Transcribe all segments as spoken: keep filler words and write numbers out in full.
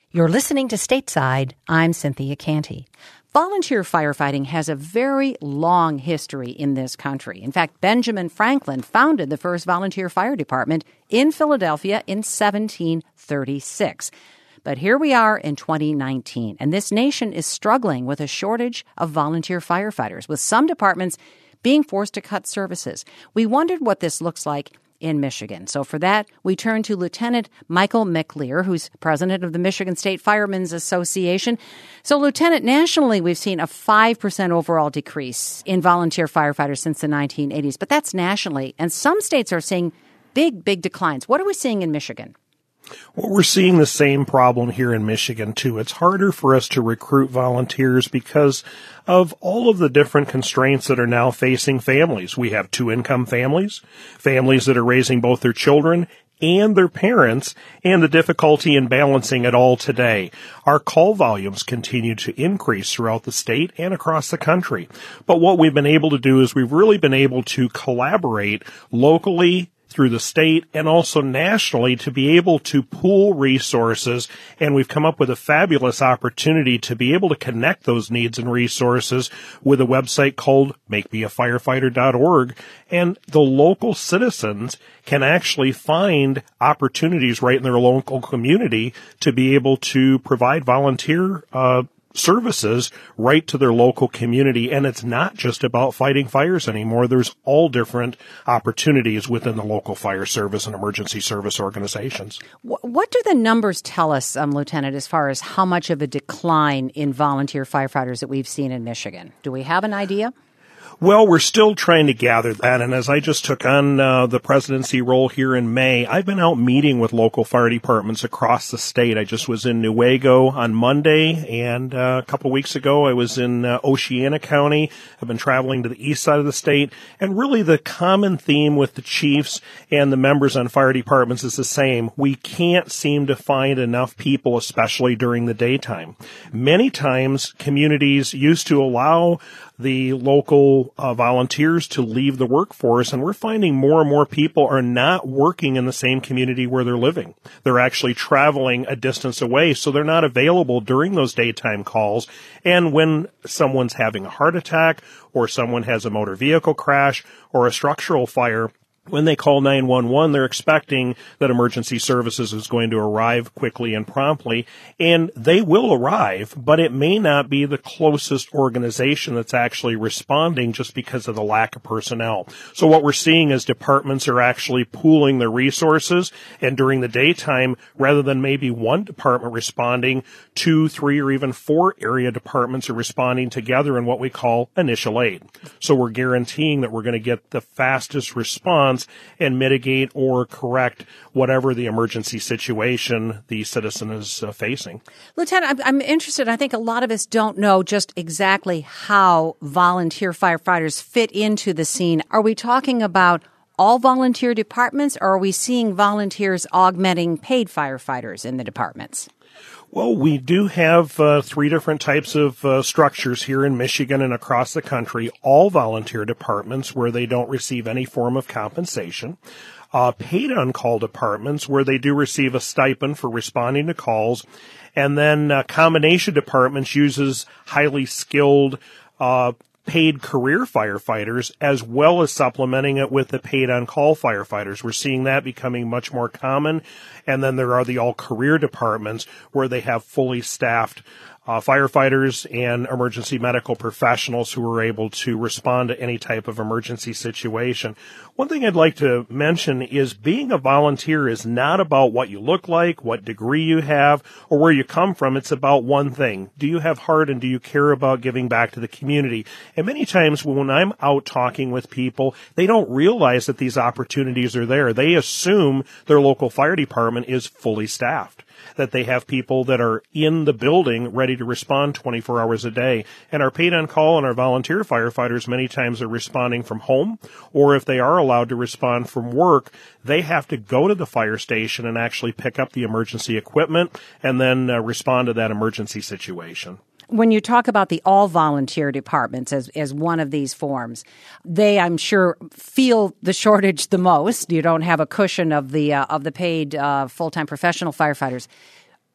You're listening to Stateside. I'm Cynthia Canty. Volunteer firefighting has a very long history in this country. In fact, Benjamin Franklin founded the first volunteer fire department in Philadelphia in seventeen thirty-six. But here we are in twenty nineteen, and this nation is struggling with a shortage of volunteer firefighters, with some departments being forced to cut services. We wondered what this looks like in Michigan. So for that, we turn to Lieutenant Michael McLear, who's president of the Michigan State Firemen's Association. So, Lieutenant, nationally, we've seen a five percent overall decrease in volunteer firefighters since the nineteen eighties, but that's nationally. And some states are seeing big, big declines. What are we seeing in Michigan? Well, we're seeing the same problem here in Michigan, too. It's harder for us to recruit volunteers because of all of the different constraints that are now facing families. We have two-income families, families that are raising both their children and their parents, and the difficulty in balancing it all today. Our call volumes continue to increase throughout the state and across the country. But what we've been able to do is we've really been able to collaborate locally through the state and also nationally to be able to pool resources, and we've come up with a fabulous opportunity to be able to connect those needs and resources with a website called make me a firefighter dot org, and the local citizens can actually find opportunities right in their local community to be able to provide volunteer uh services right to their local community. And it's not just about fighting fires anymore. There's all different opportunities within the local fire service and emergency service organizations. What do the numbers tell us, um, Lieutenant, as far as how much of a decline in volunteer firefighters that we've seen in Michigan? Do we have an idea? Well, we're still trying to gather that, and as I just took on uh, the presidency role here in May, I've been out meeting with local fire departments across the state. I just was in Newaygo on Monday, and uh, a couple of weeks ago I was in uh, Oceana County. I've been traveling to the east side of the state, and really the common theme with the chiefs and the members on fire departments is the same. We can't seem to find enough people, especially during the daytime. Many times communities used to allow the local uh, volunteers to leave the workforce, and we're finding more and more people are not working in the same community where they're living. They're actually traveling a distance away, so they're not available during those daytime calls. And when someone's having a heart attack or someone has a motor vehicle crash or a structural fire, when they call nine one one, they're expecting that emergency services is going to arrive quickly and promptly, and they will arrive, but it may not be the closest organization that's actually responding just because of the lack of personnel. So what we're seeing is departments are actually pooling their resources, and during the daytime, rather than maybe one department responding, two, three, or even four area departments are responding together in what we call initial aid. So we're guaranteeing that we're going to get the fastest response and mitigate or correct whatever the emergency situation the citizen is uh, facing. Lieutenant, I'm, I'm interested. I think a lot of us don't know just exactly how volunteer firefighters fit into the scene. Are we talking about all volunteer departments, or are we seeing volunteers augmenting paid firefighters in the departments? Well, we do have uh, three different types of uh, structures here in Michigan and across the country, all volunteer departments where they don't receive any form of compensation, uh, paid on-call departments where they do receive a stipend for responding to calls, and then uh, combination departments uses highly skilled uh paid career firefighters, as well as supplementing it with the paid on-call firefighters. We're seeing that becoming much more common. And then there are the all-career departments where they have fully staffed uh, firefighters and emergency medical professionals who are able to respond to any type of emergency situation. One thing I'd like to mention is being a volunteer is not about what you look like, what degree you have, or where you come from. It's about one thing. Do you have heart, and do you care about giving back to the community? And many times when I'm out talking with people, they don't realize that these opportunities are there. They assume their local fire department is fully staffed, that they have people that are in the building ready to respond twenty-four hours a day. And our paid on call and our volunteer firefighters many times are responding from home, or if they are allowed to respond from work, they have to go to the fire station and actually pick up the emergency equipment and then uh, respond to that emergency situation. When you talk about the all-volunteer departments as, as one of these forms, they, I'm sure, feel the shortage the most. You don't have a cushion of the uh, of the paid uh, full-time professional firefighters.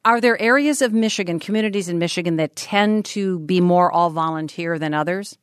Are there areas of Michigan, communities in Michigan, that tend to be more all-volunteer than others?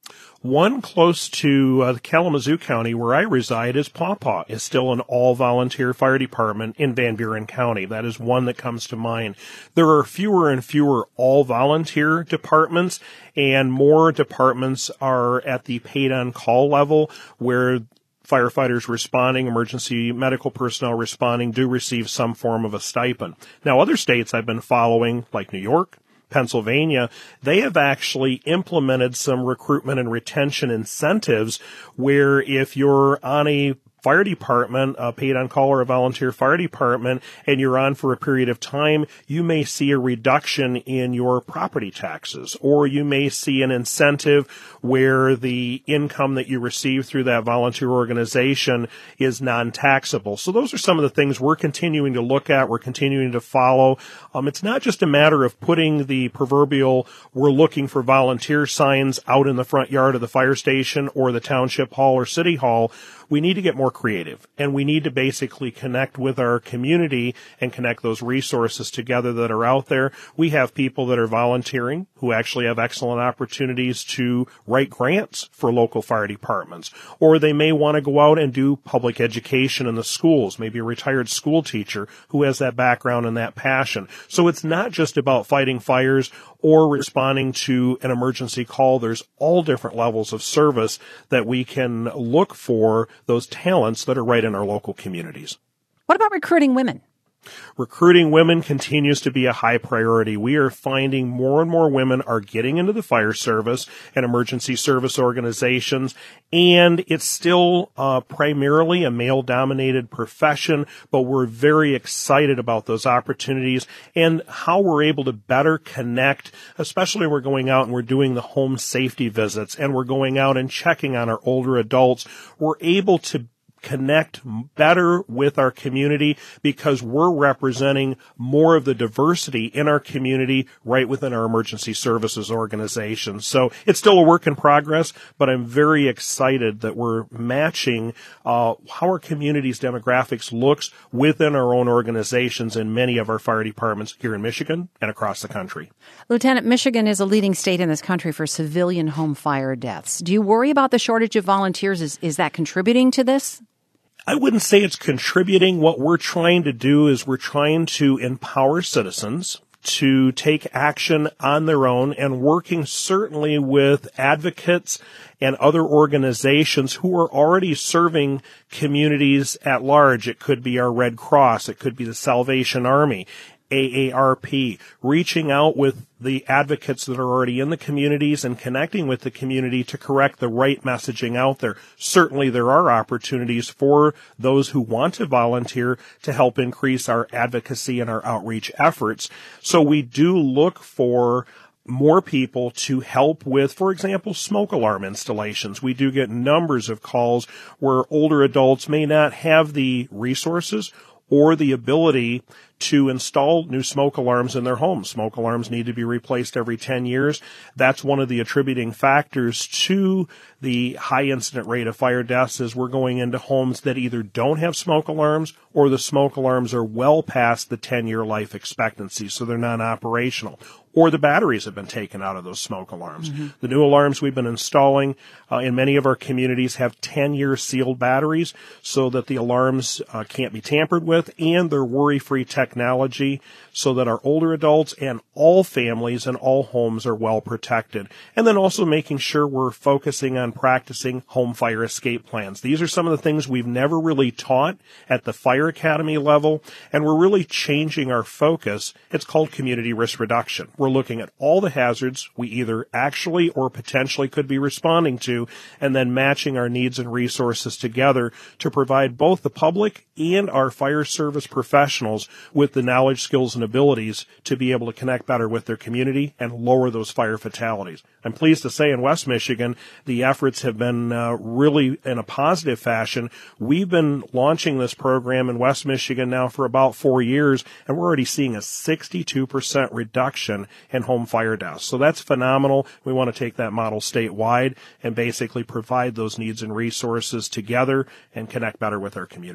One close to uh, Kalamazoo County, where I reside, is Paw Paw. It's still an all-volunteer fire department in Van Buren County. That is one that comes to mind. There are fewer and fewer all-volunteer departments, and more departments are at the paid-on-call level, where firefighters responding, emergency medical personnel responding, do receive some form of a stipend. Now, other states I've been following, like New York, Pennsylvania, they have actually implemented some recruitment and retention incentives where if you're on a fire department, a paid-on-call or a volunteer fire department, and you're on for a period of time, you may see a reduction in your property taxes, or you may see an incentive where the income that you receive through that volunteer organization is non-taxable. So those are some of the things we're continuing to look at, we're continuing to follow. Um, it's not just a matter of putting the proverbial "we're looking for volunteer" signs out in the front yard of the fire station or the township hall or city hall. We need to get more creative, and we need to basically connect with our community and connect those resources together that are out there. We have people that are volunteering who actually have excellent opportunities to write grants for local fire departments, or they may want to go out and do public education in the schools, maybe a retired school teacher who has that background and that passion. So it's not just about fighting fires or responding to an emergency call. There's all different levels of service that we can look for those talents that are right in our local communities. What about recruiting women? Recruiting women continues to be a high priority. We are finding more and more women are getting into the fire service and emergency service organizations, and it's still uh, primarily a male-dominated profession, but we're very excited about those opportunities and how we're able to better connect, especially when we're going out and we're doing the home safety visits and we're going out and checking on our older adults. We're able to connect better with our community because we're representing more of the diversity in our community right within our emergency services organization. So it's still a work in progress, but I'm very excited that we're matching uh, how our community's demographics looks within our own organizations in many of our fire departments here in Michigan and across the country. Lieutenant, Michigan is a leading state in this country for civilian home fire deaths. Do you worry about the shortage of volunteers? Is, is that contributing to this? I wouldn't say it's contributing. What we're trying to do is we're trying to empower citizens to take action on their own and working certainly with advocates and other organizations who are already serving communities at large. It could be our Red Cross. It could be the Salvation Army, A A R P, reaching out with the advocates that are already in the communities and connecting with the community to correct the right messaging out there. Certainly there are opportunities for those who want to volunteer to help increase our advocacy and our outreach efforts. So we do look for more people to help with, for example, smoke alarm installations. We do get numbers of calls where older adults may not have the resources or the ability to install new smoke alarms in their homes. Smoke alarms need to be replaced every ten years. That's one of the attributing factors to the high incident rate of fire deaths is we're going into homes that either don't have smoke alarms or the smoke alarms are well past the ten-year life expectancy, so they're not operational. Or the batteries have been taken out of those smoke alarms. Mm-hmm. The new alarms we've been installing uh, in many of our communities have ten-year sealed batteries so that the alarms uh, can't be tampered with, and they're worry-free technology so that our older adults and all families and all homes are well protected. And then also making sure we're focusing on practicing home fire escape plans. These are some of the things we've never really taught at the fire academy level, and we're really changing our focus. It's called community risk reduction. We're looking at all the hazards we either actually or potentially could be responding to, and then matching our needs and resources together to provide both the public and our fire service professionals with the knowledge, skills, and abilities to be able to connect better with their community and lower those fire fatalities. I'm pleased to say in West Michigan, the efforts have been uh, really in a positive fashion. We've been launching this program in West Michigan now for about four years, and we're already seeing a sixty-two percent reduction in home fire deaths. So that's phenomenal. We want to take that model statewide and basically provide those needs and resources together and connect better with our community.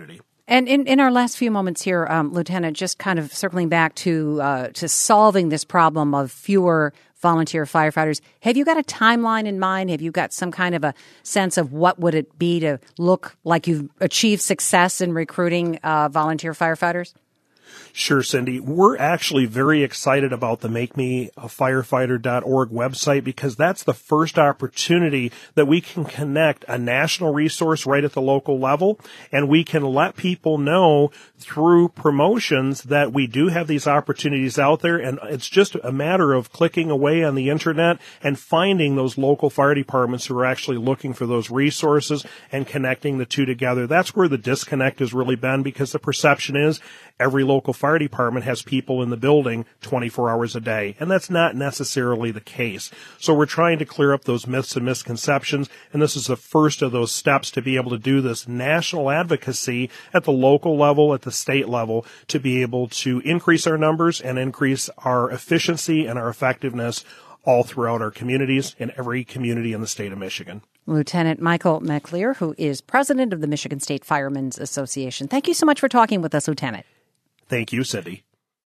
And in, in our last few moments here, um, Lieutenant, just kind of circling back to uh, to solving this problem of fewer volunteer firefighters, have you got a timeline in mind? Have you got some kind of a sense of what would it be to look like you've achieved success in recruiting uh, volunteer firefighters? Sure, Cindy. We're actually very excited about the make me a firefighter dot org website because that's the first opportunity that we can connect a national resource right at the local level, and we can let people know through promotions that we do have these opportunities out there, and it's just a matter of clicking away on the internet and finding those local fire departments who are actually looking for those resources and connecting the two together. That's where the disconnect has really been, because the perception is every local fire department has people in the building twenty-four hours a day, and that's not necessarily the case. So we're trying to clear up those myths and misconceptions, and this is the first of those steps to be able to do this national advocacy at the local level, at the state level, to be able to increase our numbers and increase our efficiency and our effectiveness all throughout our communities, in every community in the state of Michigan. Lieutenant Michael McLear, who is president of the Michigan State Firemen's Association. Thank you so much for talking with us, Lieutenant. Thank you, Cindy.